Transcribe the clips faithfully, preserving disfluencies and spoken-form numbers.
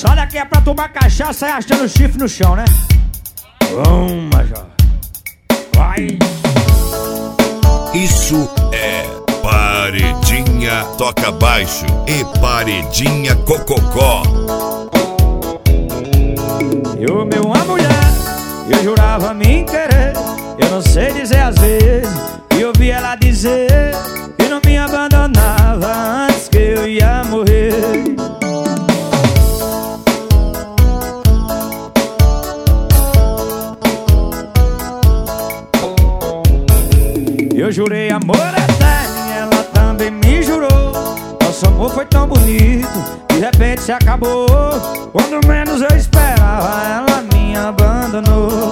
Sai daqui é pra tomar cachaça e arrastando o chifre no chão, né? Vamos, Major. Vai. Isso é Paredinha Toca Baixo e Paredinha Cococó. Eu, meu, uma mulher, eu jurava me querer. Eu não sei dizer às vezes, e ouvi ela dizer que não me abandonava antes que eu ia morrer. Eu jurei amor eterno e ela também me jurou. Nosso amor foi tão bonito, de repente se acabou. Quando menos eu esperava, ela me abandonou.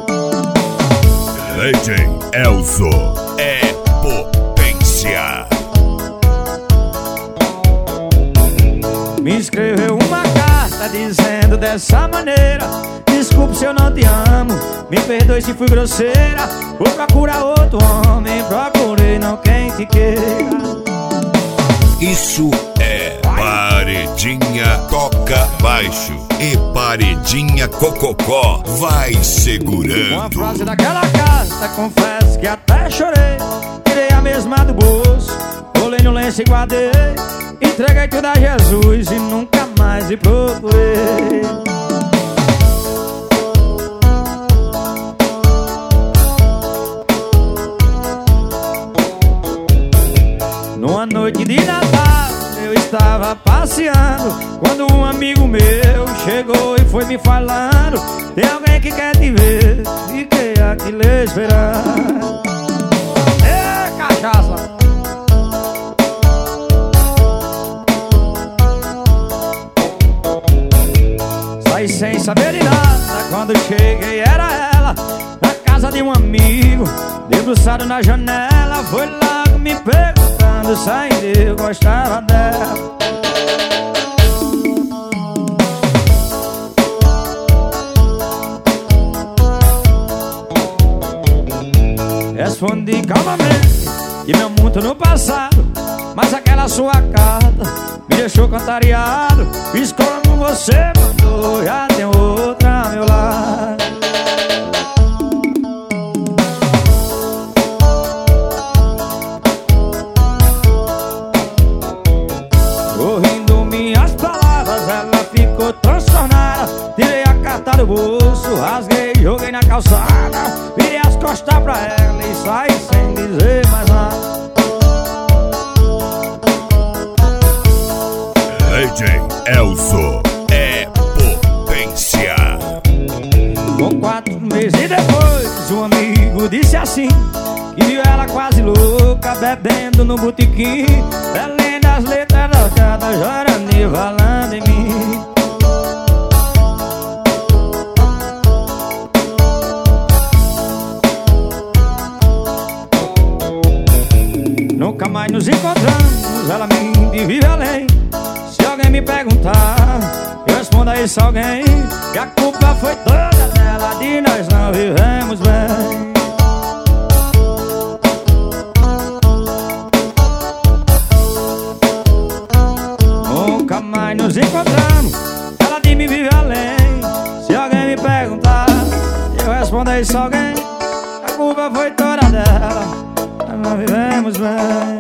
D J Elzo é potência. Me escreveu uma carta dizendo dessa maneira: desculpe se eu não te amo, me perdoe se fui grosseira. Vou procurar outro homem, procurei não quem te queira. Isso é Paredinha Toca Baixo e Paredinha Cococó. Vai segurando. Uma frase daquela carta, confesso que até chorei. Tirei a mesma do bolso, colei no lenço e guardei. Entreguei tudo a Jesus e nunca mais me procurei. Numa noite de Natal eu estava passeando, quando um amigo meu chegou e foi me falando: tem alguém que quer te ver, fiquei aqui lhe esperando. Ê, cachaça! Saí sem saber de nada, quando cheguei era ela, na casa de um amigo, debruçado na janela. Foi logo me perguntando se ainda eu gostava dela. Respondi calmamente que meu mundo no passado, mas aquela sua carta me deixou contrariado. Fiz como você mandou, já tem outra ao meu lado. Ouvindo minhas palavras, ela ficou transtornada. Tirei a carta do bolso, rasguei, joguei na calçada. Virei as costas pra ela e saí sem dizer mais nada. D J Elzo é potência. Com quatro meses depois, um amigo disse assim, que viu ela quase louca, bebendo no botequim, lendo as letras trocadas, chorando e falando em mim. Nunca mais nos encontramos, ela me vive além. Se alguém me perguntar, eu respondo a esse alguém que a culpa foi toda dela, de nós não vivemos bem. Nunca mais nos encontramos, ela de me vive além. Se alguém me perguntar, eu respondo a esse alguém, a culpa foi toda dela, nós não vivemos bem.